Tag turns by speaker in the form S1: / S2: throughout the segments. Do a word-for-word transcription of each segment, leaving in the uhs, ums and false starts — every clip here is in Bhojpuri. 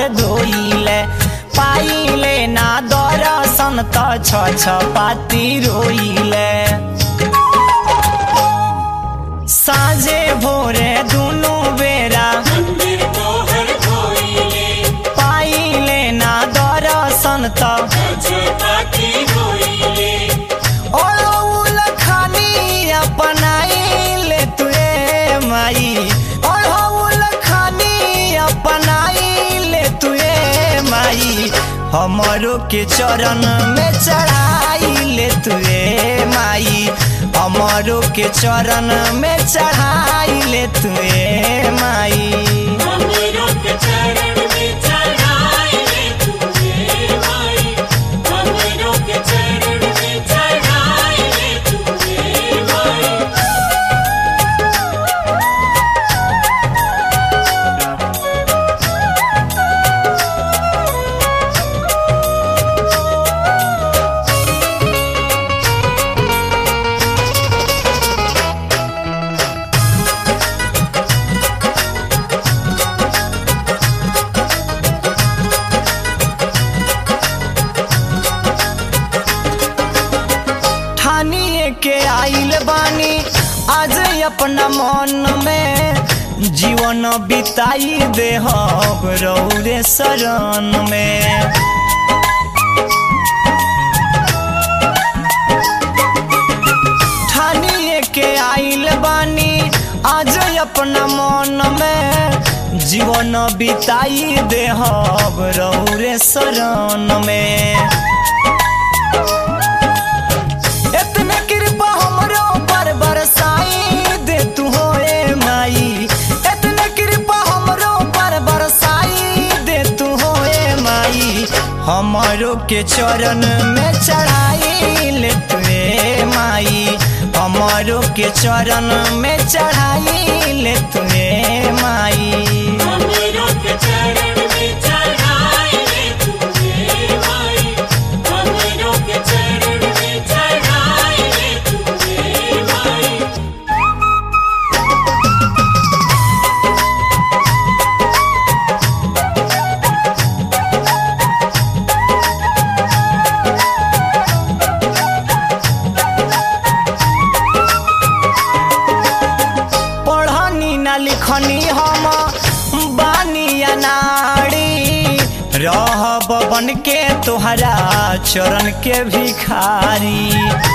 S1: धोइले पाइले ना दर्शन त छ छ पाती रोइले साँझे भोरे दुनु बेरा पाइले ना दर्शन त ओढ़ौल खानी अपनाइले तुए माई ओढ़ौल खानी अपनाइले तुए माई हमरो के चरण में चढ़ाइले तुए माई हमरो के चरण में चढ़ाइले तुए माई
S2: हमरो के चरण में चढ़ाइले तुए माई हमरो के चरण में चढ़ाइले तुए माई
S1: के आइल बानी आज अपना मन में जीवन बिताई दे रौरे शरण में ठानिए के आइल बानी आज अपना मन में जीवन बिताई दे रौरे शरण में हमरो के चरण में चढ़ाइले तुए माई हमरो के चरण में चढ़ाइले तुए माई
S2: हमरो के चरण में चढ़ाइले तुए माई हमरो के चरण में चढ़ाइले तुए माई
S1: लिखनी हम बानी अनाड़ी रहब बन के तोहरा चरण के भिखारी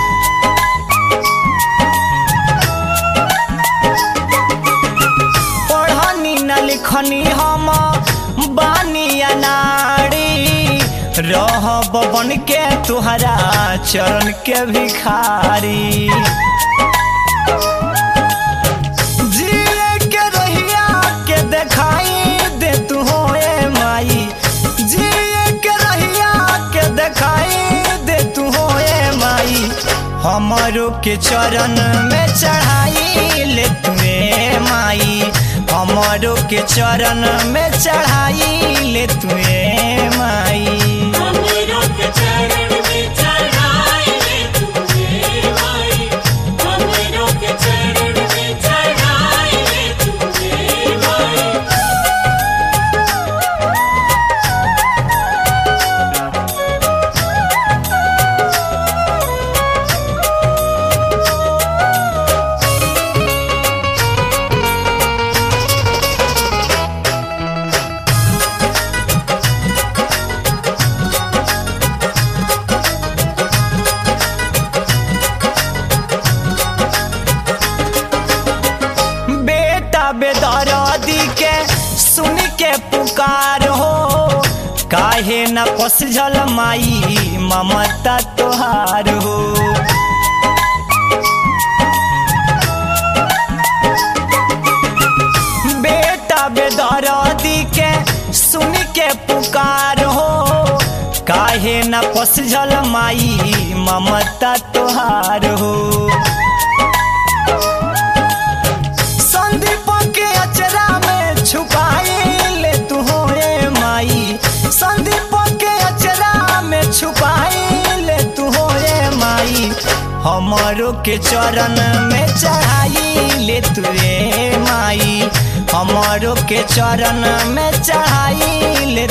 S1: पढ़नी न लिखनी हम बानी अनाड़ी रहब बन के तोहरा चरण के भिखारी हमरो के चरण में चढ़ाइले तुए माई हमरो के चरण में चढ़ाइले तुए माई
S2: हमरो के चरण में चढ़ाइले तुए माई हमरो के चरण में चढ़ाइले तुए माई
S1: बेदर्दी के सुन के पुकार हो काहे न पसझल माई ममता तोहार हो बेटा बेदर्दी के सुन के पुकार हो काहे न पसझल माई ममता तोहार हो छुपाइले तू होए माई संदीप के अचरा में छुपाइले तू होए माई हमरो के चरण में चढ़ाइले तुए माई हमरो के चरण में चढ़ाइले